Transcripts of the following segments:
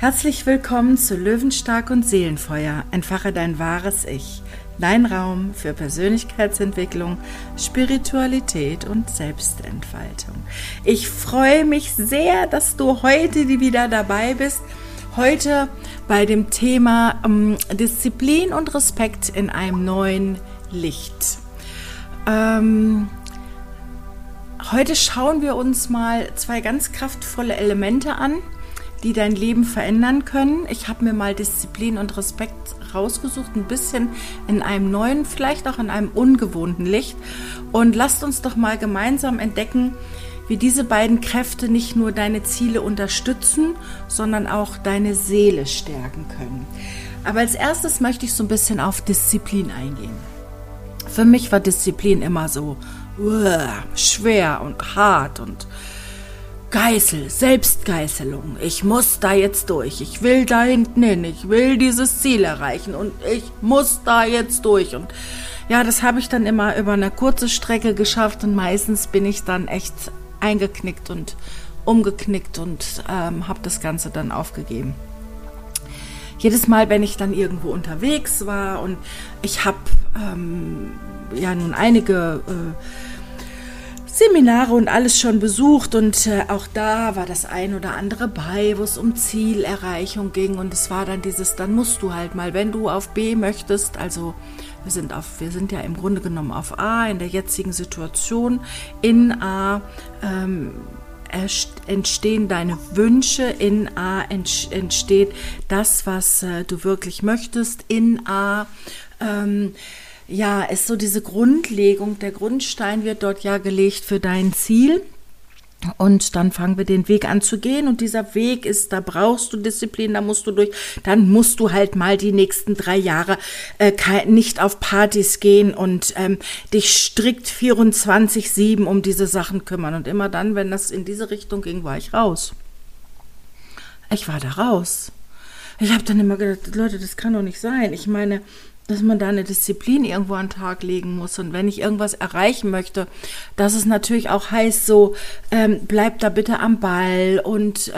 Herzlich willkommen zu Löwenstark und Seelenfeuer. Entfache dein wahres Ich. Dein Raum für Persönlichkeitsentwicklung, Spiritualität und Selbstentfaltung. Ich freue mich sehr, dass du heute wieder dabei bist. Heute bei dem Thema Disziplin und Respekt in einem neuen Licht. Heute schauen wir uns mal zwei ganz kraftvolle Elemente an, die dein Leben verändern können. Ich habe mir mal Disziplin und Respekt rausgesucht, ein bisschen in einem neuen, vielleicht auch in einem ungewohnten Licht. Und lasst uns doch mal gemeinsam entdecken, wie diese beiden Kräfte nicht nur deine Ziele unterstützen, sondern auch deine Seele stärken können. Aber als erstes möchte ich so ein bisschen auf Disziplin eingehen. Für mich war Disziplin immer so schwer und hart und Selbstgeißelung. Ich muss da jetzt durch. Ich will da hinten hin. Ich will dieses Ziel erreichen und ich muss da jetzt durch. Und ja, das habe ich dann immer über eine kurze Strecke geschafft und meistens bin ich dann echt eingeknickt und umgeknickt und habe das Ganze dann aufgegeben. Jedes Mal, wenn ich dann irgendwo unterwegs war und ich habe nun einige Seminare und alles schon besucht und auch da war das ein oder andere bei, wo es um Zielerreichung ging und es war dann dann musst du halt mal, wenn du auf B möchtest, also wir sind ja im Grunde genommen auf A in der jetzigen Situation, in A entstehen deine Wünsche, in A entsteht das, was du wirklich möchtest, in A ist so diese Grundlegung, der Grundstein wird dort ja gelegt für dein Ziel und dann fangen wir den Weg an zu gehen und dieser Weg ist, da brauchst du Disziplin, da musst du durch, dann musst du halt mal die nächsten 3 Jahre nicht auf Partys gehen und dich strikt 24/7 um diese Sachen kümmern und immer dann, wenn das in diese Richtung ging, war ich raus. Ich war da raus. Ich habe dann immer gedacht, Leute, das kann doch nicht sein. Ich meine, dass man da eine Disziplin irgendwo an den Tag legen muss. Und wenn ich irgendwas erreichen möchte, dass es natürlich auch heißt, so, bleib da bitte am Ball und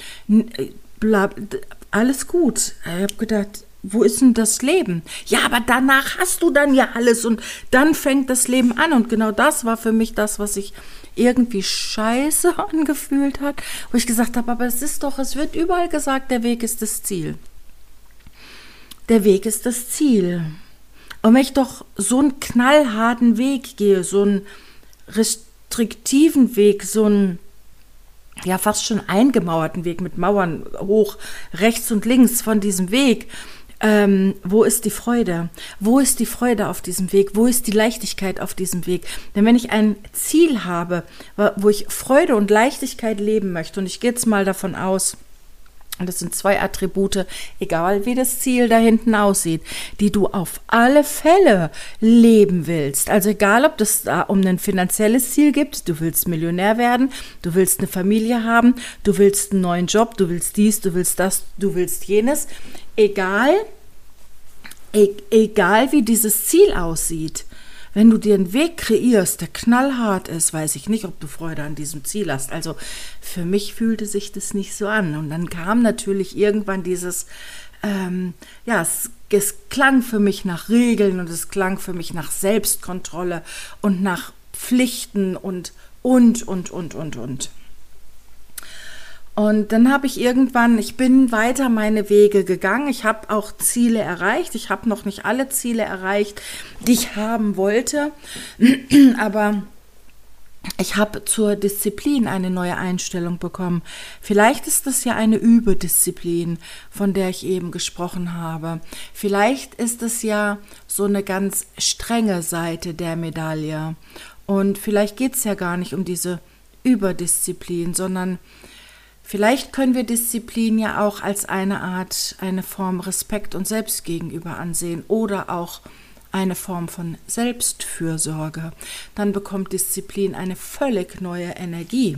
alles gut. Ich habe gedacht, wo ist denn das Leben? Ja, aber danach hast du dann ja alles und dann fängt das Leben an. Und genau das war für mich das, was sich irgendwie scheiße angefühlt hat, wo ich gesagt habe, aber es wird überall gesagt, der Weg ist das Ziel. Der Weg ist das Ziel. Und wenn ich doch so einen knallharten Weg gehe, so einen restriktiven Weg, so einen ja fast schon eingemauerten Weg mit Mauern hoch, rechts und links von diesem Weg, wo ist die Freude? Wo ist die Freude auf diesem Weg? Wo ist die Leichtigkeit auf diesem Weg? Denn wenn ich ein Ziel habe, wo ich Freude und Leichtigkeit leben möchte, und ich gehe jetzt mal davon aus, und das sind 2 Attribute, egal wie das Ziel da hinten aussieht, die du auf alle Fälle leben willst. Also egal, ob das da um ein finanzielles Ziel gibt, du willst Millionär werden, du willst eine Familie haben, du willst einen neuen Job, du willst dies, du willst das, du willst jenes. Egal wie dieses Ziel aussieht, wenn du dir einen Weg kreierst, der knallhart ist, weiß ich nicht, ob du Freude an diesem Ziel hast. Also für mich fühlte sich das nicht so an. Und dann kam natürlich irgendwann dieses, es klang für mich nach Regeln und es klang für mich nach Selbstkontrolle und nach Pflichten und. Und dann habe ich bin weiter meine Wege gegangen. Ich habe auch Ziele erreicht. Ich habe noch nicht alle Ziele erreicht, die ich haben wollte. Aber ich habe zur Disziplin eine neue Einstellung bekommen. Vielleicht ist das ja eine Überdisziplin, von der ich eben gesprochen habe. Vielleicht ist es ja so eine ganz strenge Seite der Medaille. Und vielleicht geht es ja gar nicht um diese Überdisziplin, sondern vielleicht können wir Disziplin ja auch als eine Form Respekt und Selbst gegenüber ansehen oder auch eine Form von Selbstfürsorge. Dann bekommt Disziplin eine völlig neue Energie.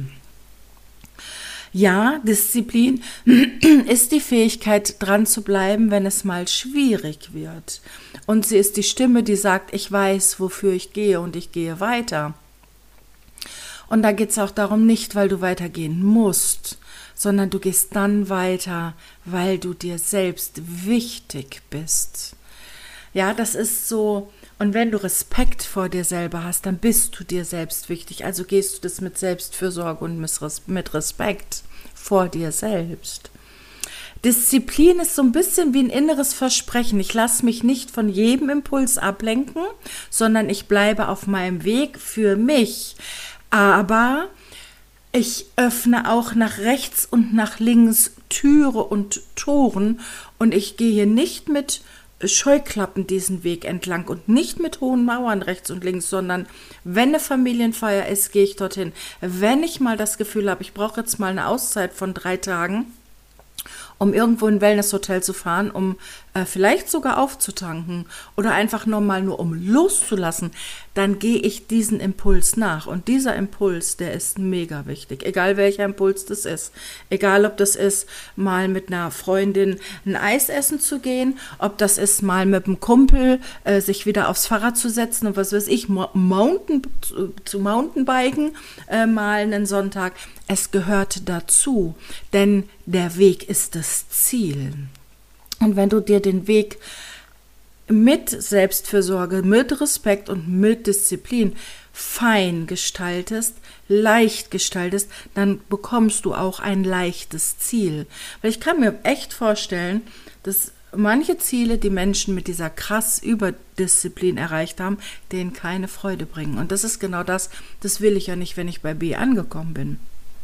Ja, Disziplin ist die Fähigkeit, dran zu bleiben, wenn es mal schwierig wird. Und sie ist die Stimme, die sagt, ich weiß, wofür ich gehe und ich gehe weiter. Und da geht es auch darum, nicht weil du weitergehen musst, sondern du gehst dann weiter, weil du dir selbst wichtig bist. Ja, das ist so. Und wenn du Respekt vor dir selber hast, dann bist du dir selbst wichtig. Also gehst du das mit Selbstfürsorge und mit Respekt vor dir selbst. Disziplin ist so ein bisschen wie ein inneres Versprechen. Ich lasse mich nicht von jedem Impuls ablenken, sondern ich bleibe auf meinem Weg für mich. Aber ich öffne auch nach rechts und nach links Türe und Toren und ich gehe nicht mit Scheuklappen diesen Weg entlang und nicht mit hohen Mauern rechts und links, sondern wenn eine Familienfeier ist, gehe ich dorthin. Wenn ich mal das Gefühl habe, ich brauche jetzt mal eine Auszeit von 3 Tagen, um irgendwo in ein Wellnesshotel zu fahren, um vielleicht sogar aufzutanken oder einfach nur um loszulassen, dann gehe ich diesen Impuls nach. Und dieser Impuls, der ist mega wichtig, egal welcher Impuls das ist. Egal, ob das ist, mal mit einer Freundin ein Eis essen zu gehen, ob das ist, mal mit einem Kumpel sich wieder aufs Fahrrad zu setzen und was weiß ich, zu Mountainbiken, mal einen Sonntag. Es gehört dazu, denn der Weg ist das Ziel. Und wenn du dir den Weg mit Selbstfürsorge, mit Respekt und mit Disziplin fein gestaltest, leicht gestaltest, dann bekommst du auch ein leichtes Ziel. Weil ich kann mir echt vorstellen, dass manche Ziele, die Menschen mit dieser krass Überdisziplin erreicht haben, denen keine Freude bringen. Und das ist genau das will ich ja nicht, wenn ich bei B angekommen bin.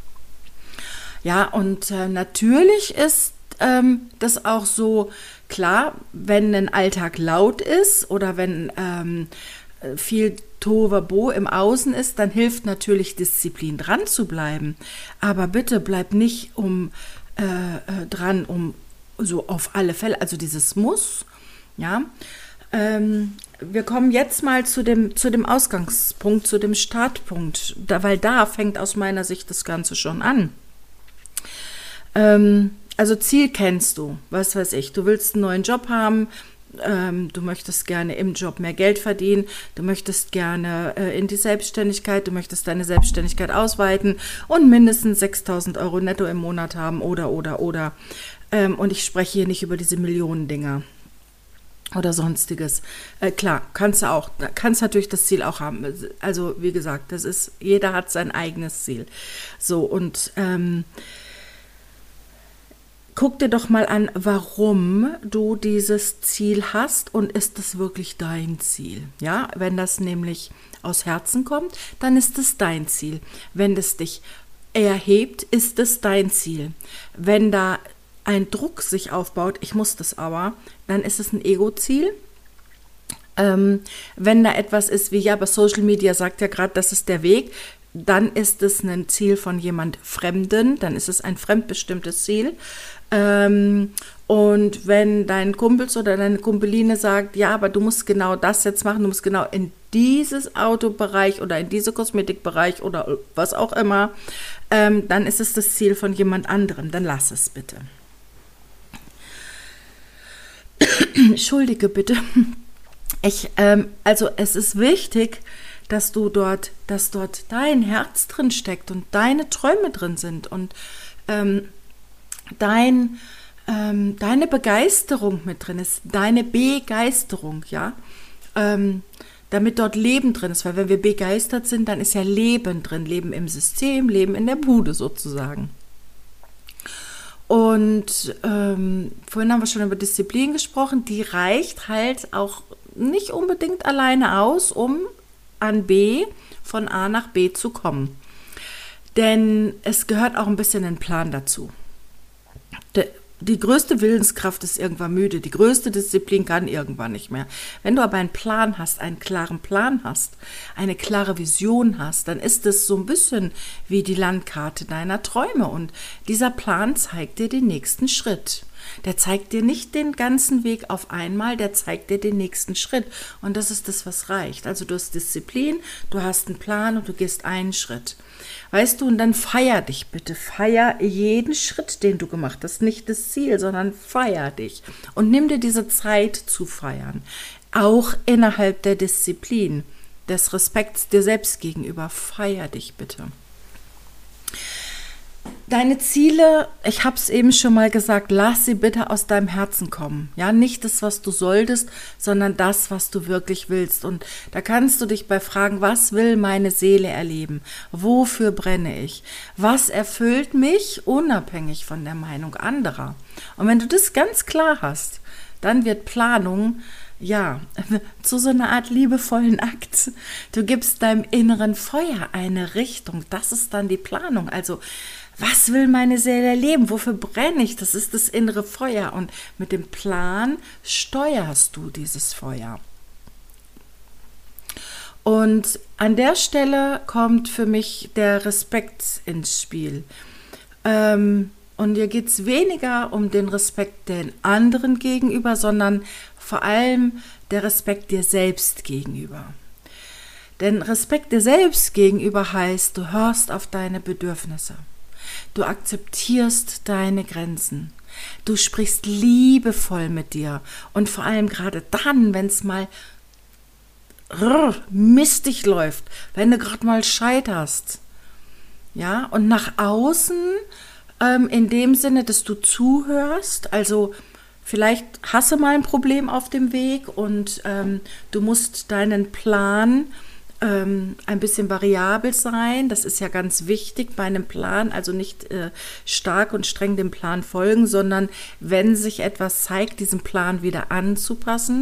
Ja, und natürlich ist das auch so, klar, wenn ein Alltag laut ist oder wenn viel Tohuwabohu im Außen ist, dann hilft natürlich Disziplin, dran zu bleiben. Aber bitte bleib nicht dran, um so auf alle Fälle, also dieses Muss, ja. Wir kommen jetzt mal zu dem Ausgangspunkt, zu dem Startpunkt, weil da fängt aus meiner Sicht das Ganze schon an. Also Ziel kennst du, was weiß ich, du willst einen neuen Job haben, du möchtest gerne im Job mehr Geld verdienen, du möchtest gerne in die Selbstständigkeit, du möchtest deine Selbstständigkeit ausweiten und mindestens 6.000 Euro netto im Monat haben oder. Und ich spreche hier nicht über diese Millionendinger oder sonstiges. Klar, kannst natürlich das Ziel auch haben. Also wie gesagt, jeder hat sein eigenes Ziel. So, und guck dir doch mal an, warum du dieses Ziel hast und ist das wirklich dein Ziel? Ja, wenn das nämlich aus Herzen kommt, dann ist es dein Ziel. Wenn es dich erhebt, ist es dein Ziel. Wenn da ein Druck sich aufbaut, ich muss das aber, dann ist es ein Ego-Ziel. Wenn da etwas ist wie, ja, aber Social Media sagt ja gerade, das ist der Weg, dann ist es ein Ziel von jemand Fremden, dann ist es ein fremdbestimmtes Ziel. Und wenn dein Kumpels oder deine Kumpeline sagt, ja, aber du musst genau das jetzt machen, du musst genau in dieses Autobereich oder in diese Kosmetikbereich oder was auch immer, dann ist es das Ziel von jemand anderem, dann lass es bitte. Entschuldige bitte. Also es ist wichtig, dass dort dein Herz drin steckt und deine Träume drin sind und deine Begeisterung mit drin ist, deine Begeisterung, ja, damit dort Leben drin ist, weil wenn wir begeistert sind, dann ist ja Leben drin, Leben im System, Leben in der Bude sozusagen. Und vorhin haben wir schon über Disziplin gesprochen, die reicht halt auch nicht unbedingt alleine aus, um von A nach B zu kommen. Denn es gehört auch ein bisschen ein Plan dazu. Die größte Willenskraft ist irgendwann müde, die größte Disziplin kann irgendwann nicht mehr. Wenn du aber einen Plan hast, einen klaren Plan hast, eine klare Vision hast, dann ist es so ein bisschen wie die Landkarte deiner Träume und dieser Plan zeigt dir den nächsten Schritt. Der zeigt dir nicht den ganzen Weg auf einmal, der zeigt dir den nächsten Schritt und das ist das, was reicht. Also du hast Disziplin, du hast einen Plan und du gehst einen Schritt. Weißt du, und dann feier dich bitte, feier jeden Schritt, den du gemacht hast, nicht das Ziel, sondern feier dich und nimm dir diese Zeit zu feiern, auch innerhalb der Disziplin, des Respekts dir selbst gegenüber, feier dich bitte. Deine Ziele, ich habe es eben schon mal gesagt, lass sie bitte aus deinem Herzen kommen. Ja, nicht das, was du solltest, sondern das, was du wirklich willst. Und da kannst du dich bei fragen, was will meine Seele erleben? Wofür brenne ich? Was erfüllt mich, unabhängig von der Meinung anderer? Und wenn du das ganz klar hast, dann wird Planung ja, zu so einer Art liebevollen Akt. Du gibst deinem inneren Feuer eine Richtung. Das ist dann die Planung. Also, was will meine Seele erleben? Wofür brenne ich? Das ist das innere Feuer. Und mit dem Plan steuerst du dieses Feuer. Und an der Stelle kommt für mich der Respekt ins Spiel. Und hier geht es weniger um den Respekt den anderen gegenüber, sondern vor allem der Respekt dir selbst gegenüber. Denn Respekt dir selbst gegenüber heißt, du hörst auf deine Bedürfnisse. Du akzeptierst deine Grenzen. Du sprichst liebevoll mit dir. Und vor allem gerade dann, wenn es mal mistig läuft, wenn du gerade mal scheiterst. Ja, und nach außen in dem Sinne, dass du zuhörst, also vielleicht hast du mal ein Problem auf dem Weg und du musst deinen Plan ein bisschen variabel sein. Das ist ja ganz wichtig bei einem Plan, also nicht stark und streng dem Plan folgen, sondern wenn sich etwas zeigt, diesen Plan wieder anzupassen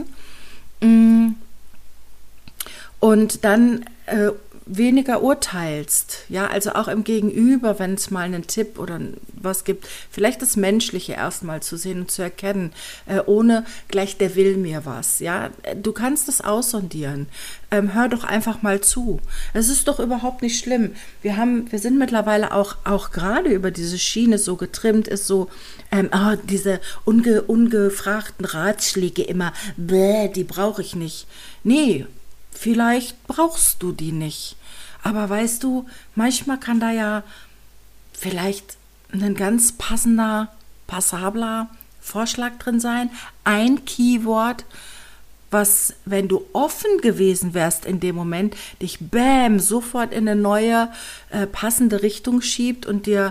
und dann weniger urteilst, ja, also auch im Gegenüber, wenn es mal einen Tipp oder was gibt, vielleicht das Menschliche erstmal zu sehen und zu erkennen, ohne gleich der will mir was, ja, du kannst es aussondieren, hör doch einfach mal zu, es ist doch überhaupt nicht schlimm, wir sind mittlerweile auch gerade über diese Schiene so getrimmt, ist so, diese ungefragten Ratschläge immer, die brauche ich nicht, nee, vielleicht brauchst du die nicht. Aber weißt du, manchmal kann da ja vielleicht ein ganz passabler Vorschlag drin sein. Ein Keyword, was, wenn du offen gewesen wärst in dem Moment, dich sofort in eine neue, passende Richtung schiebt und dir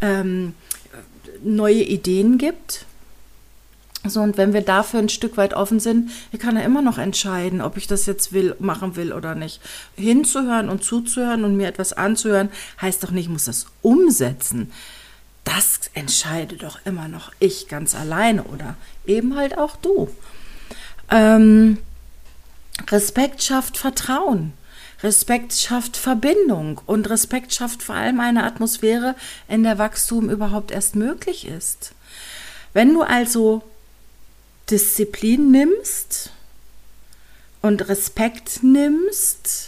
neue Ideen gibt. So, und wenn wir dafür ein Stück weit offen sind, ich kann ja immer noch entscheiden, ob ich das jetzt machen will oder nicht. Hinzuhören und zuzuhören und mir etwas anzuhören, heißt doch nicht, ich muss das umsetzen. Das entscheide doch immer noch ich ganz alleine oder eben halt auch du. Respekt schafft Vertrauen. Respekt schafft Verbindung und Respekt schafft vor allem eine Atmosphäre, in der Wachstum überhaupt erst möglich ist. Wenn du also Disziplin nimmst und Respekt nimmst,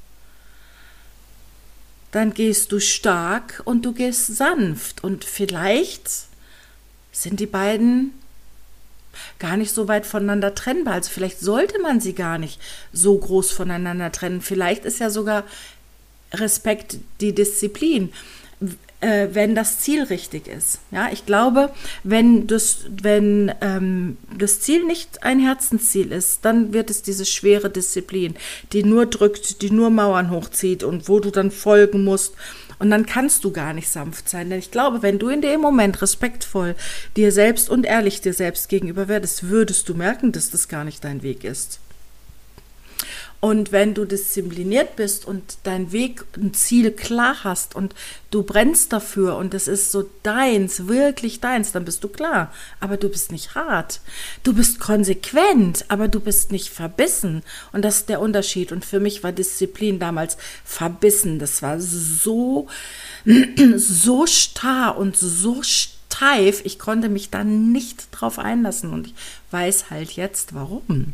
dann gehst du stark und du gehst sanft. Und vielleicht sind die beiden gar nicht so weit voneinander trennbar. Also vielleicht sollte man sie gar nicht so groß voneinander trennen. Vielleicht ist ja sogar Respekt die Disziplin, wenn das Ziel richtig ist. Ja, ich glaube, wenn das Ziel nicht ein Herzensziel ist, dann wird es diese schwere Disziplin, die nur drückt, die nur Mauern hochzieht und wo du dann folgen musst. Und dann kannst du gar nicht sanft sein. Denn ich glaube, wenn du in dem Moment respektvoll dir selbst und ehrlich dir selbst gegenüber werdest, würdest du merken, dass das gar nicht dein Weg ist. Und wenn du diszipliniert bist und dein Weg, ein Ziel klar hast und du brennst dafür und es ist so deins, wirklich deins, dann bist du klar. Aber du bist nicht hart. Du bist konsequent, aber du bist nicht verbissen. Und das ist der Unterschied. Und für mich war Disziplin damals verbissen. Das war so starr und so steif. Ich konnte mich da nicht drauf einlassen. Und ich weiß halt jetzt, warum.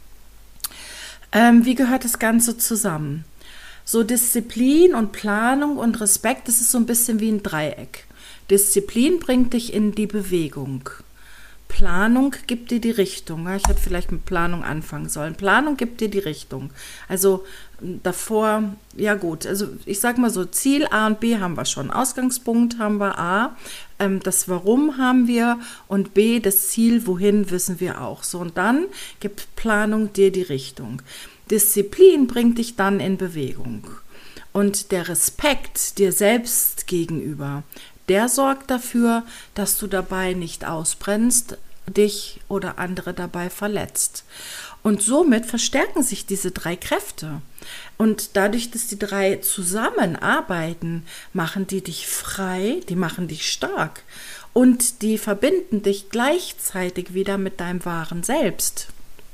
Wie gehört das Ganze zusammen? So Disziplin und Planung und Respekt, das ist so ein bisschen wie ein Dreieck. Disziplin bringt dich in die Bewegung. Planung gibt dir die Richtung. Ich hätte vielleicht mit Planung anfangen sollen. Planung gibt dir die Richtung. Also davor, ja gut, also ich sag mal so, Ziel A und B haben wir schon. Ausgangspunkt haben wir A, das Warum haben wir und B, das Ziel, wohin wissen wir auch. So, und dann gibt Planung dir die Richtung. Disziplin bringt dich dann in Bewegung. Und der Respekt dir selbst gegenüber der sorgt dafür, dass du dabei nicht ausbrennst, dich oder andere dabei verletzt. Und somit verstärken sich diese 3 Kräfte. Und dadurch, dass die 3 zusammenarbeiten, machen die dich frei, die machen dich stark. Und die verbinden dich gleichzeitig wieder mit deinem wahren Selbst.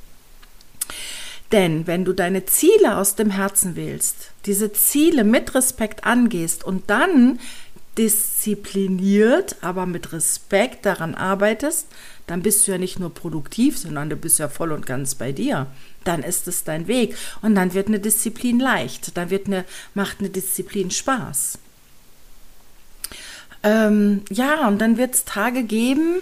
Denn wenn du deine Ziele aus dem Herzen wählst, diese Ziele mit Respekt angehst und dann diszipliniert, aber mit Respekt daran arbeitest, dann bist du ja nicht nur produktiv, sondern du bist ja voll und ganz bei dir. Dann ist es dein Weg und dann wird eine Disziplin leicht, macht eine Disziplin Spaß. Ja, und dann wird es Tage geben,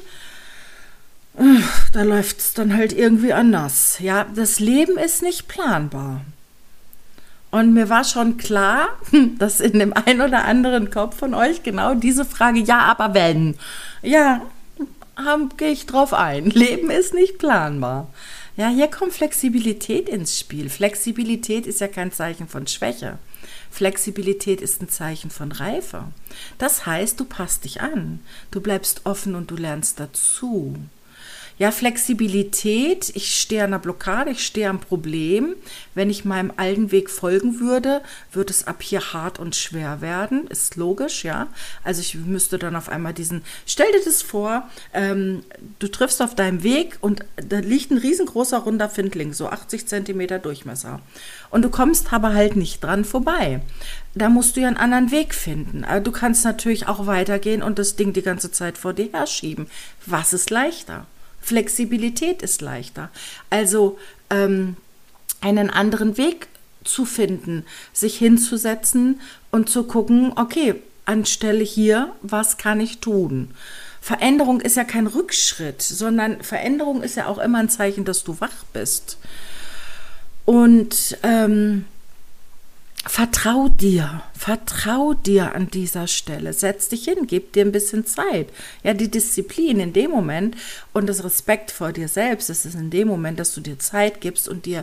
da läuft es dann halt irgendwie anders. Ja, das Leben ist nicht planbar. Und mir war schon klar, dass in dem einen oder anderen Kopf von euch genau diese Frage, ja, aber wenn, ja, gehe ich drauf ein. Leben ist nicht planbar. Ja, hier kommt Flexibilität ins Spiel. Flexibilität ist ja kein Zeichen von Schwäche. Flexibilität ist ein Zeichen von Reife. Das heißt, du passt dich an. Du bleibst offen und du lernst dazu. Ja, Flexibilität, ich stehe an einer Blockade, ich stehe am Problem. Wenn ich meinem alten Weg folgen würde, wird es ab hier hart und schwer werden, ist logisch, ja. Also ich müsste dann auf einmal stell dir das vor, du triffst auf deinem Weg und da liegt ein riesengroßer runder Findling, so 80 Zentimeter Durchmesser. Und du kommst aber halt nicht dran vorbei. Da musst du ja einen anderen Weg finden. Aber du kannst natürlich auch weitergehen und das Ding die ganze Zeit vor dir herschieben. Was ist leichter? Flexibilität ist leichter. Also einen anderen Weg zu finden, sich hinzusetzen und zu gucken, okay, anstelle hier, was kann ich tun? Veränderung ist ja kein Rückschritt, sondern Veränderung ist ja auch immer ein Zeichen, dass du wach bist. Und vertrau dir an dieser Stelle, setz dich hin, gib dir ein bisschen Zeit. Ja, die Disziplin in dem Moment und das Respekt vor dir selbst, das ist in dem Moment, dass du dir Zeit gibst und dir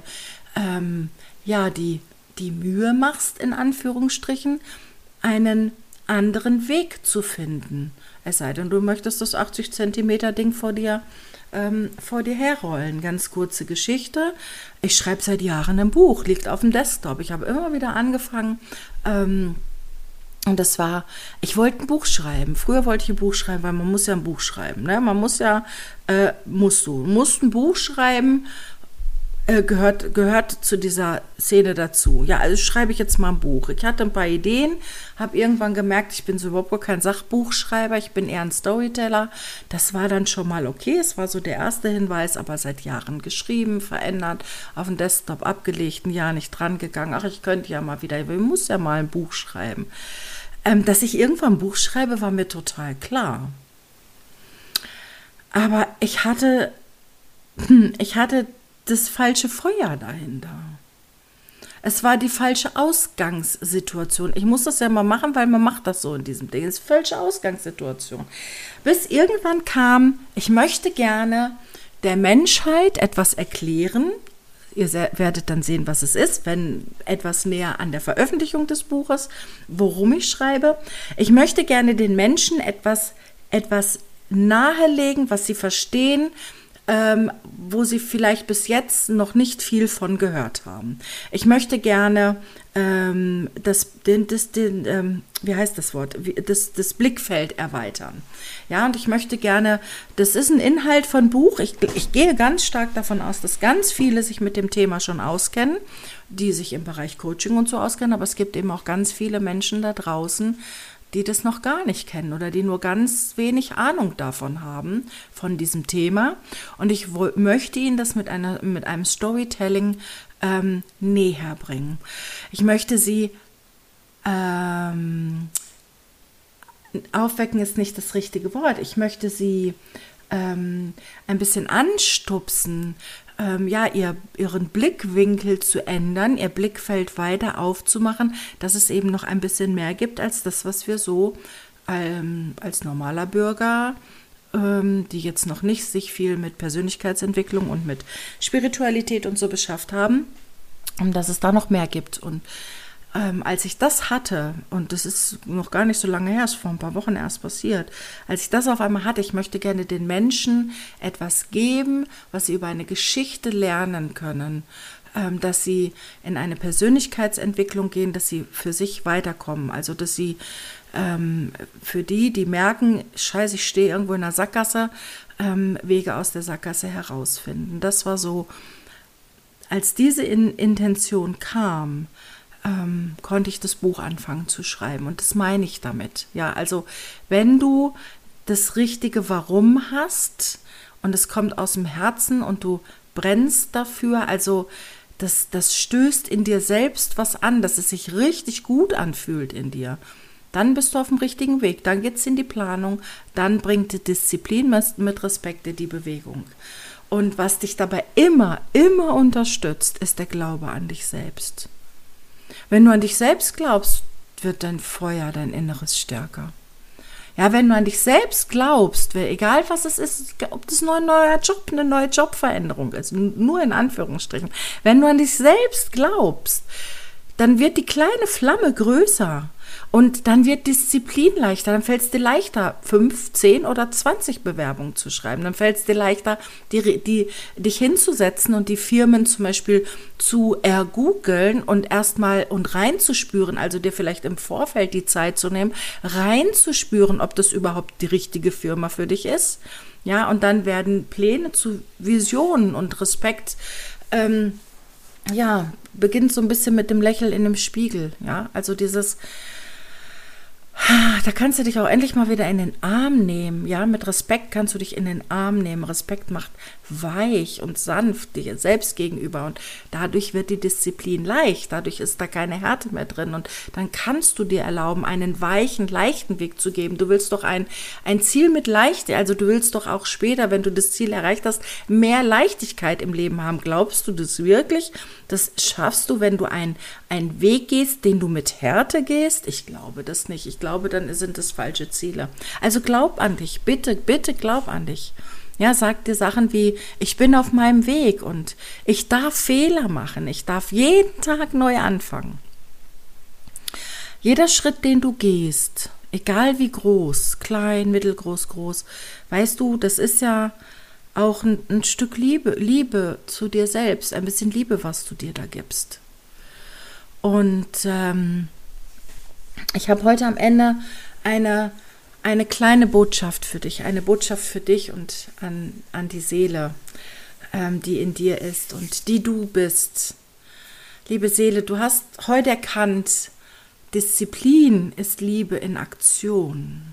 die Mühe machst, in Anführungsstrichen, einen anderen Weg zu finden. Es sei denn, du möchtest das 80 Zentimeter Ding vor dir herrollen. Ganz kurze Geschichte. Ich schreibe seit Jahren ein Buch, liegt auf dem Desktop. Ich habe immer wieder angefangen und das war, ich wollte ein Buch schreiben. Früher wollte ich ein Buch schreiben, weil man muss ja ein Buch schreiben. Ne? Man muss ja, musst ein Buch schreiben, gehört zu dieser Szene dazu. Ja, also schreibe ich jetzt mal ein Buch. Ich hatte ein paar Ideen, habe irgendwann gemerkt, ich bin so überhaupt kein Sachbuchschreiber, ich bin eher ein Storyteller. Das war dann schon mal okay, es war so der erste Hinweis, aber seit Jahren geschrieben, verändert, auf dem Desktop abgelegt, ein Jahr nicht dran gegangen. Ach, ich könnte ja mal wieder, ich muss ja mal ein Buch schreiben. Dass ich irgendwann ein Buch schreibe, war mir total klar. Aber ich hatte das falsche Feuer dahinter. Es war die falsche Ausgangssituation. Ich muss das ja mal machen, weil man macht das so in diesem Ding. Es ist die falsche Ausgangssituation. Bis irgendwann kam, ich möchte gerne der Menschheit etwas erklären. Ihr werdet dann sehen, was es ist, wenn etwas näher an der Veröffentlichung des Buches, worum ich schreibe. Ich möchte gerne den Menschen etwas nahelegen, was sie verstehen, wo sie vielleicht bis jetzt noch nicht viel von gehört haben. Ich möchte gerne das Blickfeld erweitern. Ja, und ich möchte gerne, das ist ein Inhalt von Buch, ich gehe ganz stark davon aus, dass ganz viele sich mit dem Thema schon auskennen, die sich im Bereich Coaching und so auskennen, aber es gibt eben auch ganz viele Menschen da draußen, die das noch gar nicht kennen oder die nur ganz wenig Ahnung davon haben, von diesem Thema. Und ich möchte Ihnen das mit einem Storytelling näher bringen. Ich möchte Sie aufwecken ist nicht das richtige Wort. Ich möchte Sie ein bisschen anstupsen, ihren Blickwinkel zu ändern, ihr Blickfeld weiter aufzumachen, dass es eben noch ein bisschen mehr gibt als das, was wir so als normaler Bürger, die jetzt noch nicht sich viel mit Persönlichkeitsentwicklung und mit Spiritualität und so beschäftigt haben, dass es da noch mehr gibt. Und als ich das hatte, und das ist noch gar nicht so lange her, ist vor ein paar Wochen erst passiert, als ich das auf einmal hatte, ich möchte gerne den Menschen etwas geben, was sie über eine Geschichte lernen können, dass sie in eine Persönlichkeitsentwicklung gehen, dass sie für sich weiterkommen, also dass sie für die merken, scheiße, ich stehe irgendwo in einer Sackgasse, Wege aus der Sackgasse herausfinden. Das war so, als diese Intention kam, konnte ich das Buch anfangen zu schreiben. Und das meine ich damit. Ja, also wenn du das richtige Warum hast und es kommt aus dem Herzen und du brennst dafür, also das stößt in dir selbst was an, dass es sich richtig gut anfühlt in dir, dann bist du auf dem richtigen Weg. Dann geht es in die Planung, dann bringt die Disziplin mit Respekt in die Bewegung. Und was dich dabei immer unterstützt, ist der Glaube an dich selbst. Wenn du an dich selbst glaubst, wird dein Feuer, dein Inneres stärker. Ja, wenn du an dich selbst glaubst, egal was es ist, ob das ein neuer Job, eine neue Jobveränderung ist, nur in Anführungsstrichen, wenn du an dich selbst glaubst, dann wird die kleine Flamme größer und dann wird Disziplin leichter, dann fällt es dir leichter, 5, 10 oder 20 Bewerbungen zu schreiben, dann fällt es dir leichter, dich hinzusetzen und die Firmen zum Beispiel zu ergoogeln und erstmal und reinzuspüren, also dir vielleicht im Vorfeld die Zeit zu nehmen, reinzuspüren, ob das überhaupt die richtige Firma für dich ist, ja, und dann werden Pläne zu Visionen und Respekt, beginnt so ein bisschen mit dem Lächeln in dem Spiegel, ja, also da kannst du dich auch endlich mal wieder in den Arm nehmen, ja, mit Respekt kannst du dich in den Arm nehmen, Respekt macht weich und sanft dir selbst gegenüber und dadurch wird die Disziplin leicht, dadurch ist da keine Härte mehr drin und dann kannst du dir erlauben, einen weichen, leichten Weg zu geben. Du willst doch ein Ziel mit Leichtigkeit, also du willst doch auch später, wenn du das Ziel erreicht hast, mehr Leichtigkeit im Leben haben. Glaubst du das wirklich? Das schaffst du, wenn du einen Weg gehst, den du mit Härte gehst? Ich glaube das nicht. Ich glaube, dann sind das falsche Ziele. Also glaub an dich, bitte glaub an dich. Ja, sag dir Sachen wie, ich bin auf meinem Weg und ich darf Fehler machen, ich darf jeden Tag neu anfangen. Jeder Schritt, den du gehst, egal wie groß, klein, mittelgroß, groß, weißt du, das ist ja auch ein Stück Liebe zu dir selbst, ein bisschen Liebe, was du dir da gibst. Und ich habe heute am Ende eine kleine Botschaft für dich, und an die Seele, die in dir ist und die du bist. Liebe Seele, du hast heute erkannt, Disziplin ist Liebe in Aktion.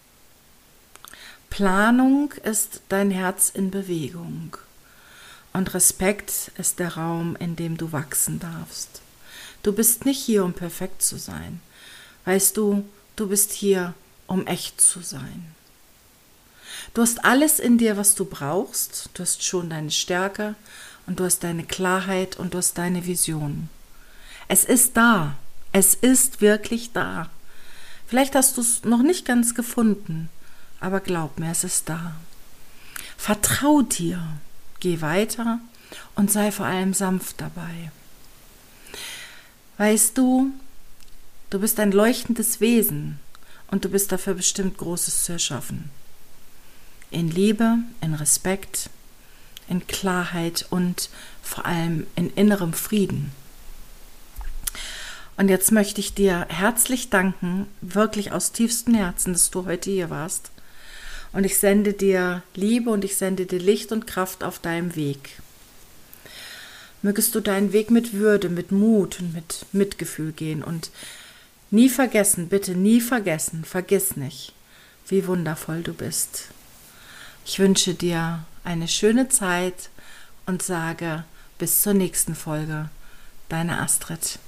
Planung ist dein Herz in Bewegung. Und Respekt ist der Raum, in dem du wachsen darfst. Du bist nicht hier, um perfekt zu sein. Weißt du, du bist hier, um echt zu sein. Du hast alles in dir, was du brauchst. Du hast schon deine Stärke und du hast deine Klarheit und du hast deine Vision. Es ist da. Es ist wirklich da. Vielleicht hast du es noch nicht ganz gefunden, aber glaub mir, es ist da. Vertrau dir. Geh weiter und sei vor allem sanft dabei. Weißt du, du bist ein leuchtendes Wesen und du bist dafür bestimmt Großes zu erschaffen. In Liebe, in Respekt, in Klarheit und vor allem in innerem Frieden. Und jetzt möchte ich dir herzlich danken, wirklich aus tiefstem Herzen, dass du heute hier warst. Und ich sende dir Liebe und ich sende dir Licht und Kraft auf deinem Weg. Mögest du deinen Weg mit Würde, mit Mut und mit Mitgefühl gehen und nie vergessen, bitte nie vergessen, vergiss nicht, wie wundervoll du bist. Ich wünsche dir eine schöne Zeit und sage bis zur nächsten Folge. Deine Astrid.